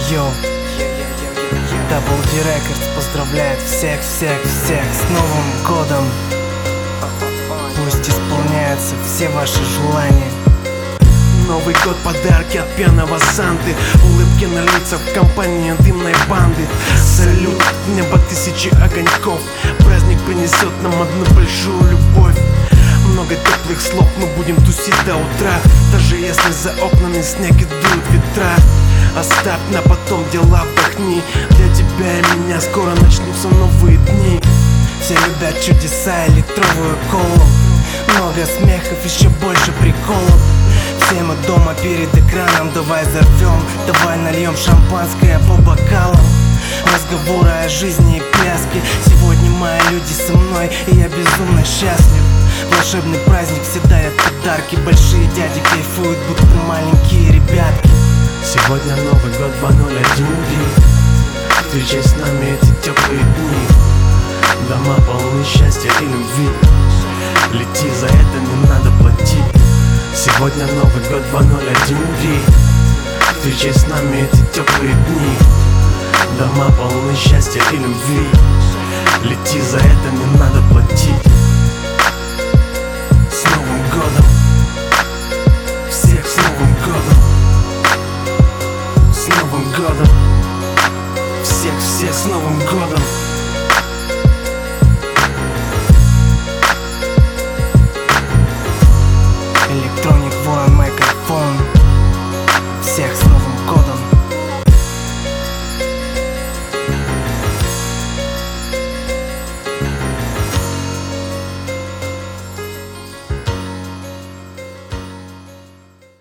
Йоу, Double D Records поздравляет всех с Новым годом. Пусть исполняются все ваши желания. Новый год, подарки от пьяного Санты, улыбки на лицах в компании дымной банды. Салют, небо тысячи огоньков, праздник принесет нам одну большую любовь. Много теплых слов, мы будем тусить до утра, даже если за окнами снег и дуют ветра. Оставь на потом дела, вдохни, для тебя и меня скоро начнутся новые дни. Все любят чудеса и литровую колу, много смехов, еще больше приколов. Все мы дома перед экраном, давай взорвем, давай нальем шампанское по бокалам. Разговоры о жизни и пляски, сегодня мои люди со мной, и я безумно счастлив. Волшебный праздник, все дарят подарки, большие дяди кайфуют, будто маленькие ребятки. Сегодня Новый год 2013, встречай с нами эти теплые дни. Дома полны счастья и любви, лети, за это не надо платить. Сегодня Новый год 2013, встречай с нами эти теплые дни. Дома полны счастья и любви, лети, за это не надо платить. С Новым годом!